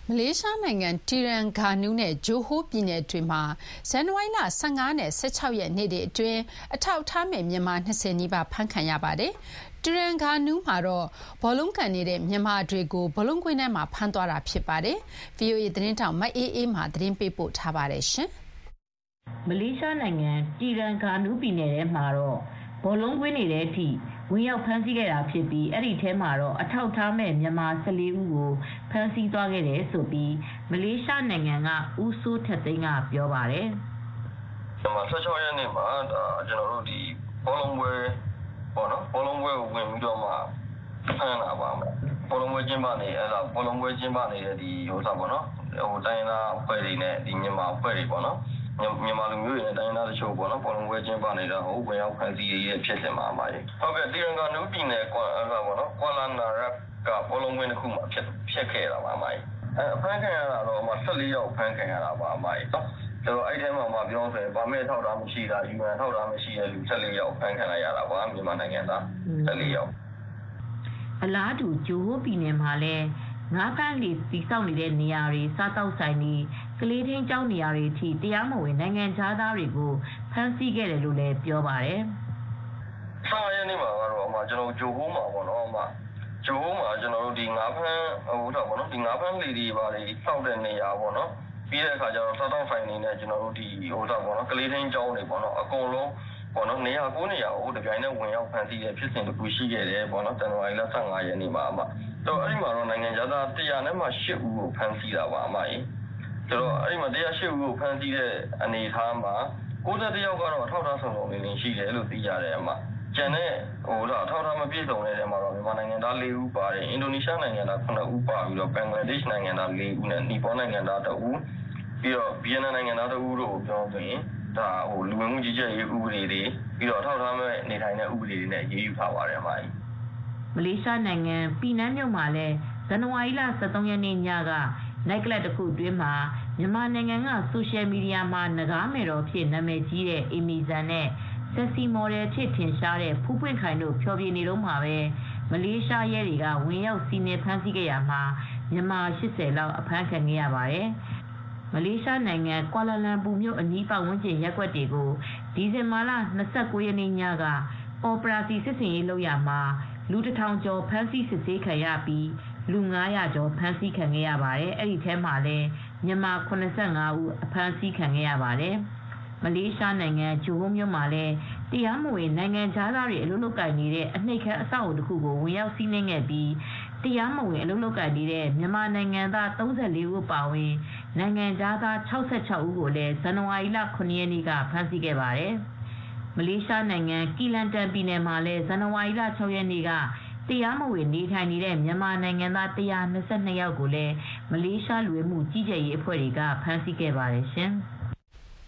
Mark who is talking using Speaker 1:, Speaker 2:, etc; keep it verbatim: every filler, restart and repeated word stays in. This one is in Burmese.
Speaker 1: မလေးရှားနိုင်ငံတီရန်ဂါနူးနဲ့ဂျိုဟိုးပြည်နယ်တွေမှာဇန်နဝါရီလ၁၅နဲ့၁၆ရက်နေ့တွေအတွင်းအထောက်အထားမဲ့မြန်မာ၂၀နီးပါးဖမ်းခံရပါတယ်။တီရန်ဂါနူးမှာတော့ဘောလုံးကန်နေတဲ့မြန်မာတွေကိုဘောလုံးကွင်းထဲမှာဖမ်းသွားတာဖြစ်ပါတယ်။ ဗွီအိုအေသတင်းထောက်မအေးအေးမာသတင်းပေးပို့ထားပါတယ်
Speaker 2: ။မလေးရှားနိုင်ငံတီရန်ဂါနူးပြည်နယ်ထဲမှာတော့ဘောလုံးကွင်းတွေထဲအထိဝင်ရောက်ဖမ်းဆီးခဲ့တာဖြစ်ပြီးအဲဒီထဲမှာတော့အထောက်အထားမဲ့မြန်မာ၁၄ဦးကိုဖမ်းဆီးသွားခဲ့တယ်လို့မလေးရှားနိုင်ငံကဦးစိုးထက်သိန်းကပြောပါတယ်
Speaker 3: ။၁၆ရက်နေ့မှာကျွန်တော်တို့ဒီဘောလုံးပွဲပေါ့နော်ဘောလုံးပွဲကိုဝင်ပြီးတော့မှဖမ်းတာပါမယ်။ဘောလုံးပွဲကျင်းပနေအဲ့ဒါဘောလုံးပွဲကျင်းပနေတဲ့ဒီဟိုစားပေါ့နော်ဟိုတိုင်းသားအဖွဲ့တွေနဲ့ဒီမြန်မာအဖွဲ့တွေပေါ့နော်မြန်မာလူမျိုးတွေနဲ့တိုင်းသားတချို့ပေါ့နော်ဘောလုံးပွဲကျင်းပနေတာဟိုဝင်ရောက်ဖမ်းဆီးရဖြစ်နေမှာပါ။ဟုတ်ကဲ့တီရန်ဂါနူးပြည်နယ်ကွာအဲ့ဒါပေါ့နော်ကွာလာနာရတ်ကဘောလုံးကွင်းတစ်ခုမှာဖြစ်ဖြစ်ခဲ့တာပါအမကြီးအဲဖမ်းခံရတာတော့၁၄ယောက်ဖမ်းခံရတာပါအမကြီးနော်ဆိုတော့အဲ့ထဲမှာမှပြောဆိုရင်ဗမာထောက်တာမရှိတာယူရန်ထောက်တာမရှိတဲ့လူ၁၄ယောက်ဖမ်းခံရတာပါမြန်မာနိုင်ငံသား၁၄ယောက်
Speaker 2: အလားတူဂျိုဟိုးပြည်နယ်မှာလည်းငါးဖမ်းလေစီစောက်နေတဲ့နေရာတွေစားတောက်ဆိုင်တွေကလေးထင်းကျောင်းနေရာတွေအထိတရားမဝင်နိုင်ငံခြားသားတွေကိုဖမ်းဆီးခဲ့တယ်လို့လည်းပြောပါတယ်
Speaker 3: ။ဆောင်းရနေမှာကတော့အမကျွန်တော်ဂျိုဟိုးမှာပေါ့နော်အမဂျိုဟိုးမှာကျွန်တော်တို့ဒီငါးဖမ်းဟိုတော့ပေါ့နော်ဒီငါးဖမ်းလေတွေပါလေစောက်တဲ့နေရာပေါ့နော်ပြီးတဲ့အခါကျတော့စားတောက်ဆိုင်နေနဲ့ကျွန်တော်တို့ဒီဟိုတော့ပေါ့နော်ကလေးထင်းကျောင်းတွေပေါ့နော်အကုန်လုံးပေါ့နော်နေရာကိုနေရာကိုတပြိုင်တည်းဝင်ရောက်ဖမ်းဆီးတဲ့ဖြစ်စဉ်တစ်ခုရှိခဲ့တယ်ပေါ့နော်ဇန်နဝါရီလ၁၅ရက်နေ့မှာအမတော့အဲ့ဒီမှာတော့နိုင်ငံသား၁၀၀နဲ့မှ၈ဦးကိုဖမ်းဆီးတာပါအမကြီးဆိုတော့အဲ့ဒီမှာ၁၀၈ဦးကိုဖမ်းဆီးတဲ့အနေအထားမှာ၉၁ယောက်ကတော့ထောက်ထားဆောင်ဆောင်နေနေရှိတယ်လို့သိရတယ်အမကျန်တဲ့ဟိုတော့ထောက်ထားမပြည့်စုံတဲ့နေရာမှာတော့မြန်မာနိုင်ငံသား၄ဦးပါတယ်အင်ဒိုနီးရှားနိုင်ငံသား9ဦးပါပြီးတော့ဘင်္ဂလားဒေ့ရှ်နိုင်ငံသား၄ဦးနဲ့နီပေါနိုင်ငံသား၁ဦးပြီးတော့ဗီယက်နမ်နိုင်ငံသား၁ဦးတို့ကိုပြောဆိုရင်ဒါဟိုလူဝင်မှုကြီးကြပ်ရေးဥပဒေတွေပြီးတော့ထောက်ထားမဲ့နေထိုင်တဲ့ဥပဒေတွေနဲ့ရေးယူထားပါတယ်အမကြီး
Speaker 2: မလေးရှားနိုင်ငံပီနန်းမြို့မှာလည်းဇန်နဝါရီလ၁၃ရက်နေ့ညကနိုက်ကလပ်တစ်ခုအတွင်းမှာမြန်မာနိုင်ငံကဆိုရှယ်မီဒီယာမှာနဂါးမယ်တော်ဖြစ်နာမည်ကြီးတဲ့အီမီဇန်နဲ့ဆက်စီမော်ဒယ်ဖြစ်ထင်ရှားတဲ့ဖူးပွင့်ခိုင်တို့ဖျော်ဖြေနေတော့မှာပဲမလေးရှားရဲတွေကဝင်ရောက်စီးနင်းဖမ်းဆီးခဲ့ရမှာမြန်မာ၈၀လောက်အဖမ်းခံခဲ့ရပါတယ်။မလေးရှားနိုင်ငံကွာလာလမ်ပူမြို့အနီးပတ်ဝန်းကျင်ရပ်ကွက်တွေကိုဒီဇင်ဘာလ၂၉ရက်နေ့ညကအော်ပရာစီစစ်စင်ရေးလုပ်ရမှာလူတစ်ထောင်ကျော်ဖမ်းဆီးစစ်ဆေးခံရပြီးလူ၅ရာကျော်ဖမ်းဆီးခံခဲ့ရပါတယ်။အဲဒီထဲမှာလည်းမြန်မာ၇၅ဦးအဖမ်းဆီးခံခဲ့ရပါတယ်။မလေးရှားနိုင်ငံဂျိုဟိုးမြို့မှာလည်းတရားမဝင်နိုင်ငံခြားသားတွေအလုပ်လုပ်ကိုင်နေတဲ့အနှိပ်ခမ်းအဆောက်အဦတစ်ခုကိုဝင်ရောက်စီးနင်းခဲ့ပြီးတရားမဝင်အလုပ်လုပ်ကိုင်နေတဲ့မြန်မာနိုင်ငံသား၃၄ဦးပါဝင်နိုင်ငံခြားသား၆၆ဦးကိုလည်းဇန်နဝါရီလ၇ရက်နေ့ကဖမ်းဆီးခဲ့ပါတယ်။မလေးရှားနိုင်ငံကီလန်တန်ပြည်နယ်မှာလည်းဇန်နဝါရီလ၆ရက်နေ့ကတရားမဝင်နေထိုင်နေတဲ့မြန်မာနိုင်ငံသား၁၂၂ယောက်ကိုလည်းမလေးရှားလူဝင်မှုကြီးကြပ်ရေးအဖွဲ့တွေကဖမ်းဆီးခဲ့ပါတယ်ရှင်။